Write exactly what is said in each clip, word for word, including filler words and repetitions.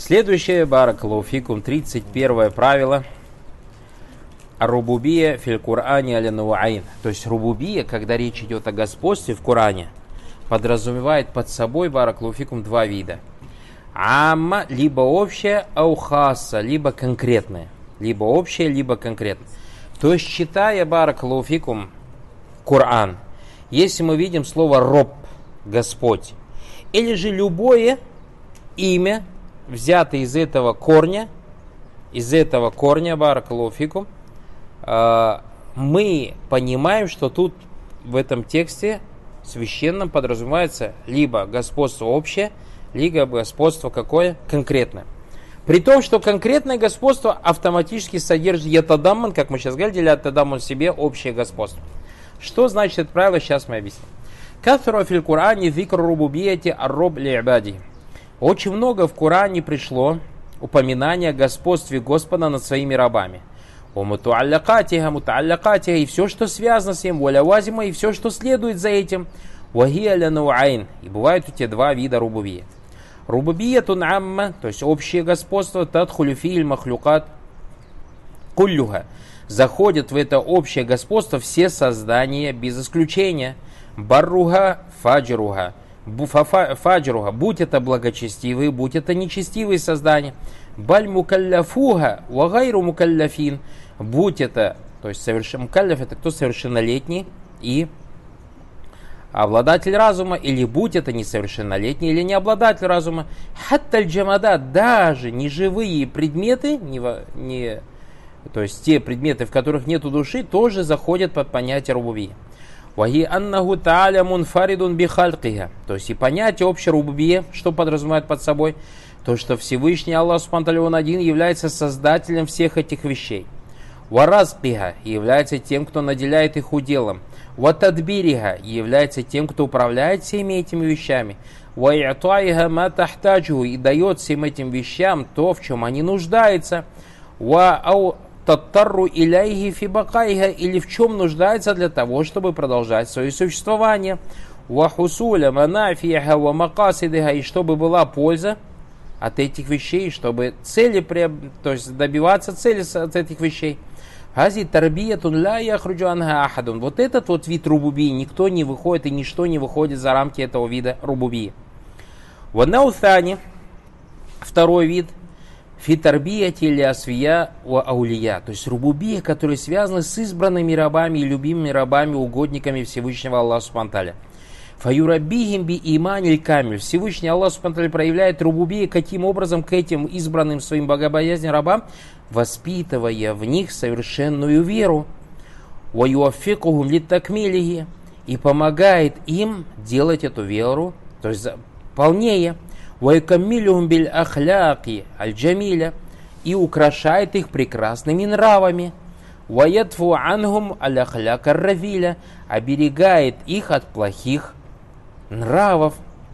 Следующее, баракаллаху фикум, тридцать первое правило. Рубубия фил Кур'ане аля науайн. То есть рубубия, когда речь идет о господстве в Коране, подразумевает под собой, баракаллаху фикум, два вида. Амма, либо общее, аухаса, либо конкретное. Либо общее, либо конкретное. То есть, читая, баракаллаху фикум, Коран, если мы видим слово роб, Господь, или же любое имя, взятое из этого корня, из этого корня, баракаллаху фикум, мы понимаем, что тут в этом тексте священном подразумевается либо господство общее, либо господство какое? Конкретное. При том, что конкретное господство автоматически содержит ятадамман, как мы сейчас говорили, ятадамман в себе общее господство. Что значит это правило, сейчас мы объясним. Кафиру фил Кур'ане зикр рубубияти ар-роб ли-ибади. Очень много в Коране пришло упоминания о господстве Господа над своими рабами. О мутуаллякатиха, мутуаллякатиха, и все, что связано с ним, валявазима, и все, что следует за этим. Вахия ля науайн. И бывают у тебя два вида рубубия. Рубубиятун амма, то есть общее господство, тадхулю фииль махлюкат куллюха. Заходят в это общее господство все создания без исключения. Барруха, фаджруха. Фаджруха, будь это благочестивые, будь это нечестивые создания. Баль мукалляфуха, вагайру мукалляфин. Будь это, то есть совершен, мукалляф это кто совершеннолетний и обладатель разума, или будь это несовершеннолетний или не обладатель разума. Хатталь джамадат, даже неживые предметы, не, не, то есть те предметы, в которых нету души, тоже заходят под понятие рубубия. Вахи аннаху тааля мунфаридун бихалькиха. То есть и понятие общее рубубия, что подразумевает под собой, то, что Всевышний Аллах Субхану ва Тааля, Он один, является создателем всех этих вещей. Варазкиха, является тем, кто наделяет их уделом. Ватадбириха, является тем, кто управляет всеми этими вещами. Ва'итаиха ма тахтаджу, и дает всем этим вещам то, в чем они нуждаются. Ва таттарру иляйхи фи бакаиха, или в чем нуждается для того, чтобы продолжать свое существование. Ва хусуля манафиха ва макасидиха, и чтобы была польза от этих вещей, чтобы цели, то есть добиваться цели от этих вещей. Хази тарбиятун ла яхруджу анха ахадун. Вот этот вот вид рубубии, никто не выходит и ничто не выходит за рамки этого вида рубубии. Ванаутани, второй вид, фитарбияти или асвия ва аулия. То есть рубубия, которые связаны с избранными рабами и любимыми рабами, угодниками Всевышнего Аллаха Субхану ва Тааля. Фаюраббихим би иманиль камиль. Всевышний Аллах Субхану ва Тааля проявляет рубубия каким образом к этим избранным своим богобоязненным рабам, воспитывая в них совершенную веру. Ваюаффикухум литтакмилихи, и помогает им делать эту веру, то есть полнее. Ваюкаммилюхум биль ахляки аль-джамиля, и украшает их прекрасными нравами. Ваятфу анхум аль-ахляк ар-равиля, оберегает их от плохих нравов.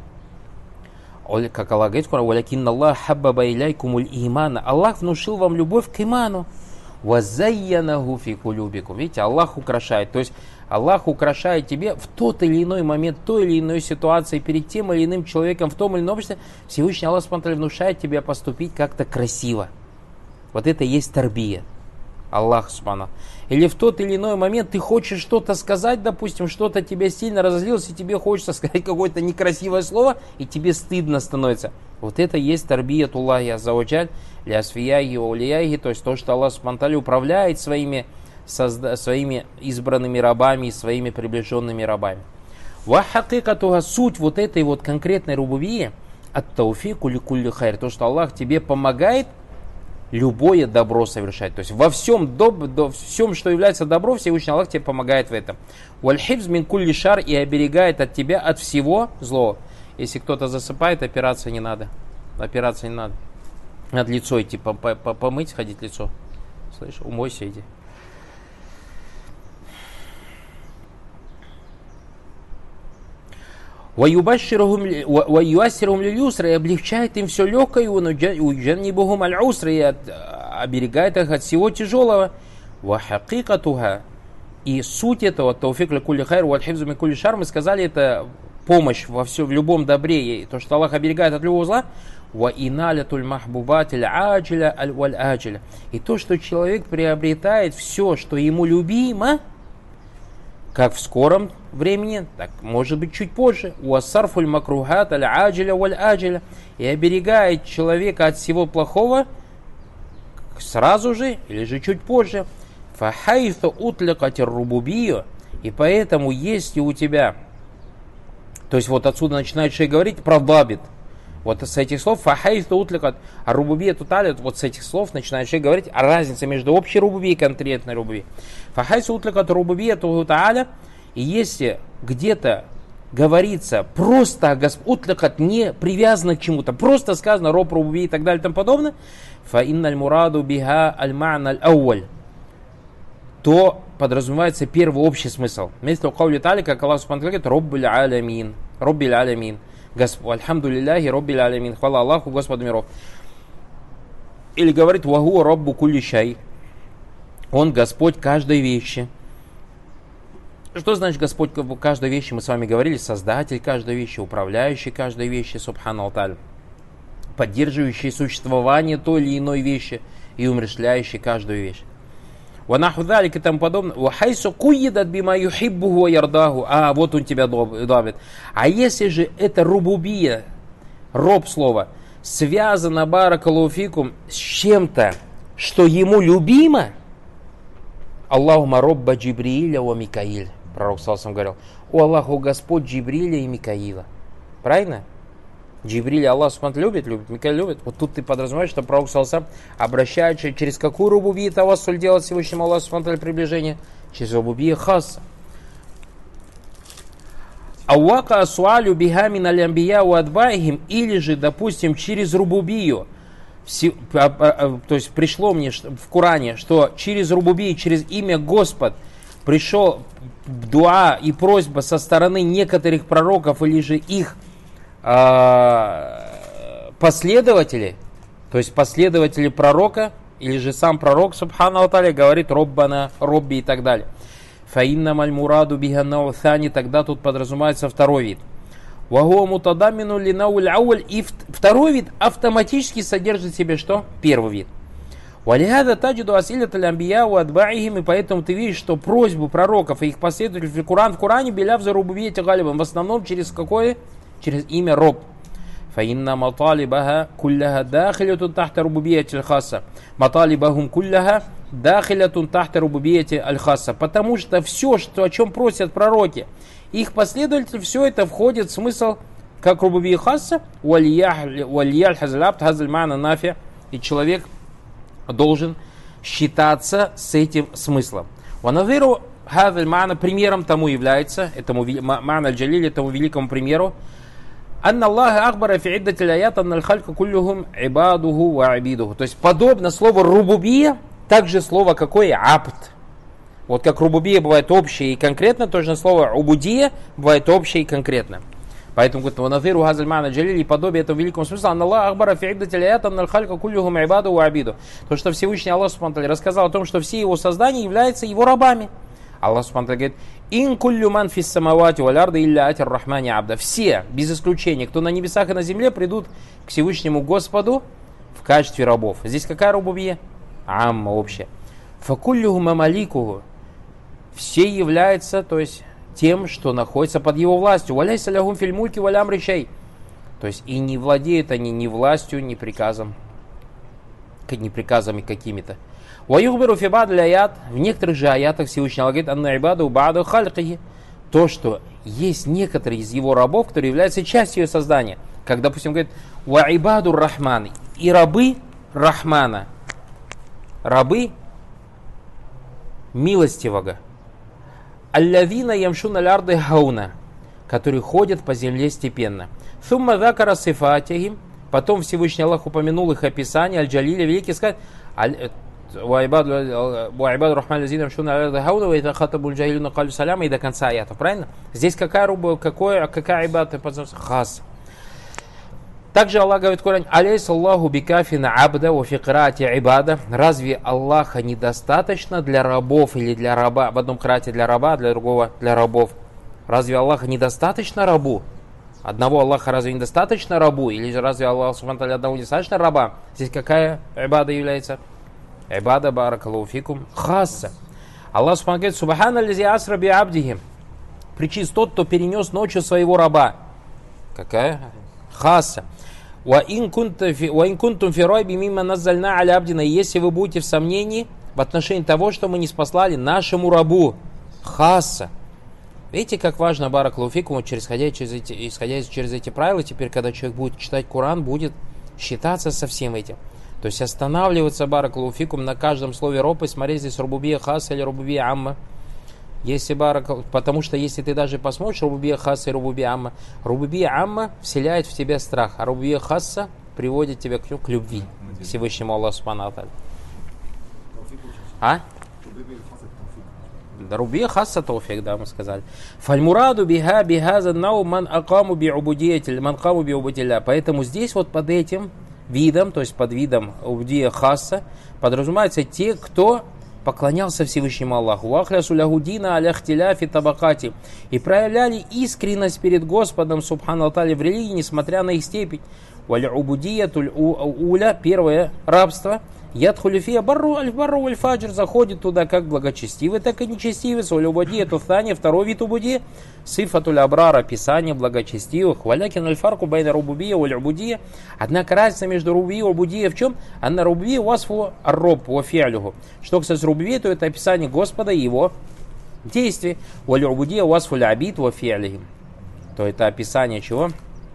Как Аллах говорит, «Валякинна Аллах хаббаба иляйкумуль имана». Аллах внушил вам любовь к иману. «Вазайянаху фи кулюбикум». Видите, Аллах украшает. То есть Аллах украшает тебе в тот или иной момент, в той или иной ситуации, перед тем или иным человеком, в том или ином обществе. Всевышний Аллах внушает тебе поступить как-то красиво. Вот это и есть тарбия. Аллах Субхану. Или в тот или иной момент ты хочешь что-то сказать, допустим, что-то тебя сильно разозлилось, и тебе хочется сказать какое-то некрасивое слово, и тебе стыдно становится. Вот это и есть тарбият Аллахи аззаваджаль, ля асфияхи ва улияхи, то есть то, что Аллах Субхану ва Тааля управляет своими, созда, своими избранными рабами и своими приближенными рабами. Ва хакикатуха, суть вот этой вот конкретной рубубии, ат тауфику ли кулли хайр, то, что Аллах тебе помогает любое добро совершать. То есть во всем, доб, до, всем, что является добро, Всевышний Аллах тебе помогает в этом. Вальхибз мин кулли шар, и оберегает от тебя от всего злого. Если кто-то засыпает, опираться не надо. Опираться не надо. Надо лицо идти, помыть, ходить лицо. Слышишь, умойся, иди. Ваюассирухум лилюсра, и облегчает им все легкое, уджаннибухум аль-усра, и оберегает их от всего тяжелого. Вахакикатуха, и суть этого, тауфик ля кулли хайр, вальхибзу мин кулли шар, мы сказали, это помощь во всем, в любом добре, и то, что Аллах оберегает от любого зла. ва иналятуль махбубатиль аджиля аль валь аджиля. И то, что человек приобретает все, что ему любимо, как в скором времени, так может быть чуть позже. Уассарфуль макрухат аль аджиля валь аджиля. И оберегает человека от всего плохого сразу же или же чуть позже. Фахайфа утликатир рубубию. И поэтому, если у тебя, то есть вот отсюда начинает шейх говорить про дабит. Вот с этих слов, фахайфа утликат, а рубубия туталит, вот с этих слов начинает шейх говорить о разнице между общей рубубией и конкретной рубубией. Фахайфа утликат рубубия туталя. И если где-то говорится просто о Господь, утликат не привязано к чему-то, просто сказано роб рубубия и так далее и тому подобное, фа инналь мураду биха аль ма'на аль ауаль, то подразумевается первый общий смысл. Вместо каули тали, как Аллах субхану говорит, роббиль алямин, роббиль алямин, альхамдулиллахи роббиль алямин, хвала Аллаху, Господу миров. Или говорит, ваху роббу кулли шай, он Господь каждой вещи. Что значит Господь каждой вещи? Мы с вами говорили, создатель каждой вещи, управляющий каждой вещи, субхану алталь, поддерживающий существование той или иной вещи и умерщвляющий каждую вещь. Ванахудалик и тому подобное. Вахайсу куидат бима юхиббуху ярдаху. А, вот он тебя давит. А если же это рубубия, роб слова, связано баракалуфикум с чем-то, что ему любимо, Аллахума робба Джибрииля ва Микаиль. Пророк Салсам говорил, о Аллаху Господь Джибриля и Микаила. Правильно? Джибриля Аллах субхану любит, любит, Микаиль любит. Вот тут ты подразумеваешь, что пророк Салсам обращается через какую рубубию тавассуль делать Всевышнему Аллаху субхану приближение? Через рубубию хасса. Ауака асуалю бихамин алямбия у адбаихим, или же, допустим, через рубубию. То есть пришло мне в Коране, что через рубубию, через имя Господь пришел дуа и просьба со стороны некоторых пророков или же их э, последователей, то есть последователи пророка, или же сам пророк, субхану ва говорит роббана, робби и так далее. Фаинна маль мураду биганау thani, тогда тут подразумевается второй вид. Вагуа мутадамину линауль ауль, и второй вид автоматически содержит в себе что? Первый вид. Валихада таджиду асилят аль-амбия у адбаихим, и поэтому ты видишь, что просьбу пророков и их последователей в Коран, в Коране беляв за рубубиете галибан, в основном через какое? Через имя роб. Фаинна маталибаха кулляха дахилятун тахта рубубиете аль-хасса. Маталибахум кулляха дахилятун тахта рубубиете аль-хасса. Потому что все, что, о чем просят пророки, их последователи, все это входит в смысл как рубубия хасса, валияль хазалабт хазаль мана нафи, и человек должен считаться с этим смыслом. Ванавиру хазаль мана, примером тому является, этому мана аль-джалиль, этому великому примеру, анна Аллаха ахбара фи иддатил аят анна аль-халька куллюхум ибадуху ва абидуху. То есть подобно слову рубубия, также слово какое? Абд. Вот как рубубия бывает общее и конкретно, то же слово убудия бывает общее и конкретно. Поэтому говорит, ваназиру хазаль мана джалили, подобие этого великому смыслу, анна Аллах ахбара фи иддатил аят анна аль-халька куллюхум ибаду ва абиду. То, что Всевышний Аллах субхану рассказал о том, что все его создания являются его рабами. Аллах субхану говорит, ин куллю ман фис самавати валь арди илля атир рахмани абда. Все, без исключения, кто на небесах и на земле, придут к Всевышнему Господу в качестве рабов. Здесь какая рубубия? Амма общая. Факуллюху мамаликуху. Все являются, то есть, тем, что находится под его властью. Валяйся лягум фильмульки валям речей. То есть, и не владеют они ни властью, ни приказом, ни приказами какими-то. Ваюхбиру фибад аят. В некоторых же аятах Всевышний Аллах говорит, анна ибаду баду хальқихи. То, что есть некоторые из его рабов, которые являются частью его создания. Как, допустим, говорит, ва ибаду рахман. И рабы Рахмана. Рабы милостивого. Аллавина ямшуна лярды хауна, которые ходят по земле степенно. Сумма закара сифатихим, потом Всевышний Аллах упомянул их описание, аль-джалиля, великий сказать, ваибаду рахман лазина ямшуна лярды хауна, ва ита хатабуль джахилюна калю саляма, и до конца аята, правильно? Здесь какая руба, какое, какая ибада, хас. Также Аллах говорит в Коране, алейс Аллаху бикафина абда ва фикрати ибада. Разве Аллаха недостаточно для рабов или для раба, в одном крате для раба, для другого для рабов? Разве Аллаха недостаточно рабу? Одного Аллаха разве недостаточно рабу? Или разве Аллах субхану ва тааля одного недостаточно раба? Здесь какая ибада является? Ибада баракаллаху фикум хасса. Аллах субхану говорит: субхана лази асра би абдихи. Причист тот, кто перенес ночью своего раба. Какая? Хасса. Ва ин кунтум фи райби мимма наззальна аля абдина. Если вы будете в сомнении в отношении того, что мы не спаслали нашему рабу. Хасса. Видите, как важно баракаллаху фикум, исходя через эти, исходя через эти правила, теперь, когда человек будет читать Коран, будет считаться со всем этим. То есть останавливаться баракаллаху фикум на каждом слове роб и смотреть здесь рубубия хасса или рубубия амма. Если баракаллаху, потому что если ты даже посмотришь рубубия хасса и рубубия амма, рубубия амма вселяет в тебя страх, а рубубия хасса приводит тебя к, к любви к Всевышнему Аллаху субхану ва тааля. А? Рубия хасса тауфик, да, мы сказали. Фальмураду биха бихаза нау ман акаму би убудиятиль, ман каму би убудилля. Поэтому здесь вот под этим видом, то есть под видом убудия хасса, подразумеваются те, кто поклонялся Всевышнему Аллаху. Вахлясу лягудина аляхтиляфи табакати. И проявляли искренность перед Господом субхану ва тааля в религии, несмотря на их степень. Валя убудиятуль уля, первое рабство. Ядхулюфия барру аль-барру аль-фаджр, заходит туда как благочестивый, так и нечестивый. Солюбудия туфтани, второй вид убудия. Сифатуль абрара, описание благочестивых. Валякин аль-фарку байна рубубия уль-убудия. Однако разница между рубубией и убудией в чем? Анна рубубия васфу ар-роб ва фиалюху. Что, кстати, рубубия, то это описание Господа и его действий. Валь-убудия васфу лябид ва фиалихим. То это описание чего?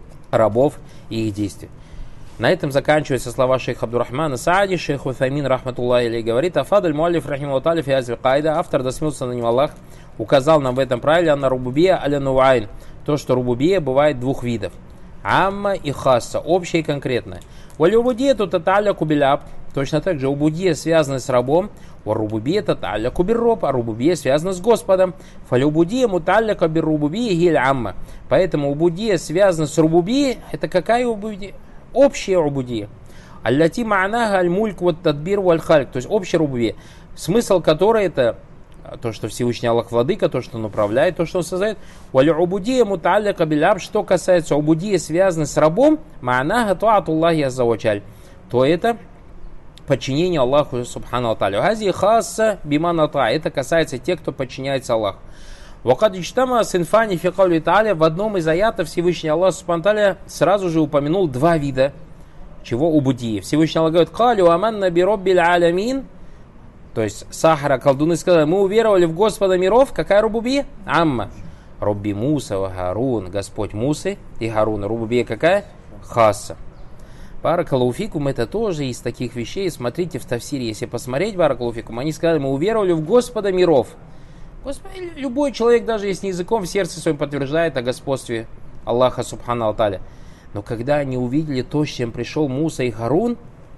Рабов и их действий. На этом заканчиваются слова шейха Абдурахмана Саади. Шейх Уthаймин рахматуллахи алейхи говорит: Афадуль муаллиф рахимаху тааля фи хази кайда. Автор, да смилуется на нем Аллах, указал нам в этом правиле на рубубия аля нуайн. То, что рубубия бывает двух видов. Амма и хасса, общее и конкретное. Валь убудия тут аталя кубиляб. Точно так же убудия связана с рабом. Валь рубубия таталя кубирроб, а рубубия связана с Господом. Фаль убудия муталя кабир рубубия гиль амма. Поэтому убудия связана с рубубией. Это какая убудия? Общая рубубия. Аллати ма'наха аль-мульк вот тадбир валь хальк. То есть общая рубубия. Смысл которой это то, что Всевышний Аллах владыка, то, что он управляет, то, что он создает. Валь убудия муталляка биляб. Что касается убудия, связанной с рабом, ма'наха туатуллахи азза ва джаль. То это подчинение Аллаху субхану ва тааля. Хази хасса бимана та. Это касается тех, кто подчиняется Аллаху. Вакад иджтама синфани фи каули тааля. В одном из аятов Всевышний Аллах субхану ва тааля сразу же упомянул два вида чего убудии. Всевышний Аллах говорит: калю аманна би роббиль алямин. То есть сахара, колдуны сказали: мы уверовали в Господа миров. Какая рубубия? Амма. Робби Муса ва Харун. Господь Мусы и Харуна. Рубубия какая? Хасса. Баракаллаху фикум, это тоже из таких вещей. Смотрите в тафсире, если посмотреть, баракаллаху фикум, они сказали: мы уверовали в Господа миров. Господи, любой человек, даже если языком в сердце своем подтверждает о господстве Аллаха субхану ва тааля. Но когда они увидели то, с чем пришел Муса и Харун,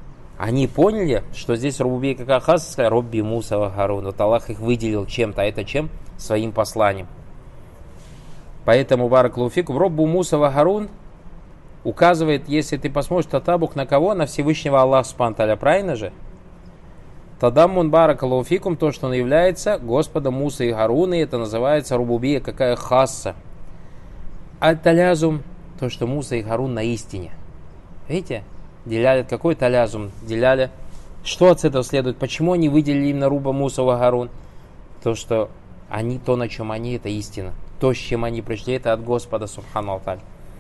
они поняли, что здесь рубубия какая хасса, Робби Муса ва Харун. Вот Аллах их выделил чем-то, а это чем? Своим посланием. Поэтому баракаллаху фикум, Роббу Муса ва Харун указывает, если ты посмотришь татабук на кого? На Всевышнего Аллаха субхану ва тааля, правильно же? Тадаммун баракаллаху фикум, то, что он является Господом Мусы и Харуны, это называется рубубия какая хасса. Аль-талязум, то, что Муса и Харун на истине. Видите? Деляли какой талязум? Деляли. Что от этого следует? Почему они выделили именно руба Муса и Харун? То, что они, то, на чем они, это истина. То, с чем они пришли, это от Господа субхану ва тааля.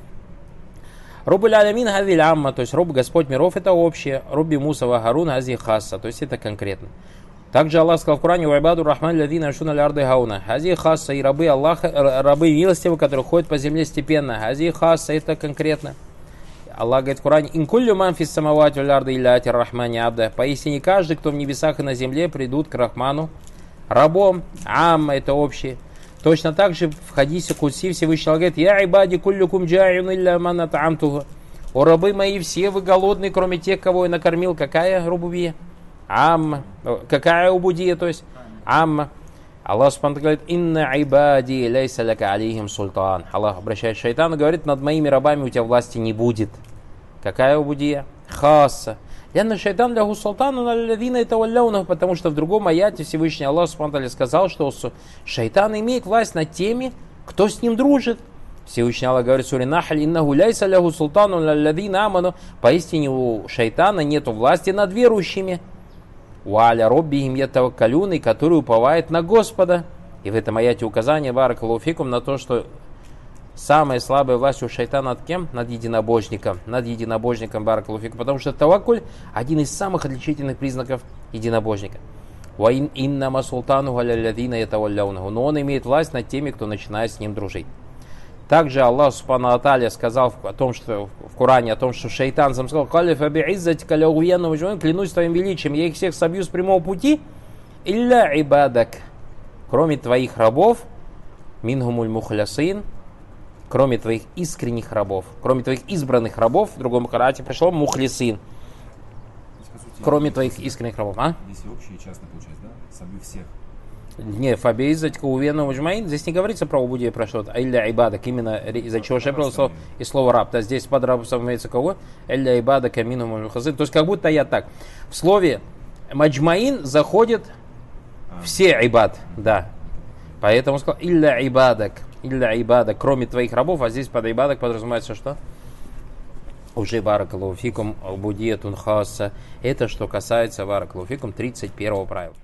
Рубуль алямин хази амма, то есть руб Господь миров, это общее. Рубби Муса ва Харун хази хасса, то есть это конкретно. Также Аллах сказал в Коране: «Вайбаду рахман ладина ашуна лярды гауна». Хази хасса, и рабы Аллаха, рабы милостивые, которые ходят по земле степенно. Хази хасса, это конкретно. Аллах говорит в Коране: «Инкуллю ман фис самавати валь арди илля ати рахмани абда». Поистине каждый, кто в небесах и на земле, придут к Рахману рабом. Амма, это общее. Точно так же в хадисе Кудси Всевышний Аллах говорит: «Я ибади куллюкум джа'юн илля ман ат'амтуху». О рабы мои, все вы голодные, кроме тех, кого я накормил. Какая рубубия? Амма. Какая убудия, то есть? Амма. Аллах субхану говорит: «Инна ибади лейса лака алейхим султан». Аллах обращает к шайтану, говорит: над моими рабами у тебя власти не будет. Какая убудия? Хасса. Янна шайтан лягу султану налявина это валляунах, потому что в другом аяте Всевышний Аллах субхану сказал, что шайтан имеет власть над теми, кто с ним дружит. Всевышний Аллах говорит в суре Нахль: «Иннаху ляйса ляху султану лалладина аману». Поистине у шайтана нету власти над верующими. «Уаля роббихим ятаваккалюн», который уповает на Господа. И в этом аяте указание, баракаллаху фикум, на то, что самая слабая власть у шайтана над кем? Над единобожником. Над единобожником, баракаллаху фикум. Потому что таваккуль один из самых отличительных признаков единобожника. «Ва иннама султану лалладина ятавалляунаху». Но он имеет власть над теми, кто начинает с ним дружить. Также Аллах Субхану ва Тааля сказал о том, что в Коране, о том, что шайтан сам сказал: клянусь твоим величием, я их всех собью с прямого пути, илля ибадак, кроме твоих рабов, мингумуль мухлясин, кроме твоих искренних рабов, кроме твоих избранных рабов, в другом карате пришло мухлисин, кроме твоих искренних рабов. А? Здесь общее и частное получается, да? Собью всех. Не, фабеизать уверенно мужмаин. Здесь не говорится про убудие, про что-то. А илля ибадак, именно из-за чего шеприл слово и слово раб. То есть здесь под рабом имеется кого? Илля ибадак амину мухазин. То есть как будто я так. В слове маджмаин заходит а. все ибад, да. Поэтому сказал илля ибадак, илля ибадак, кроме твоих рабов. А здесь под ибадак подразумевается что? Уже баракаллаху фикум убудиятун хасса. Это что касается баракаллаху фикум тридцать первого правила.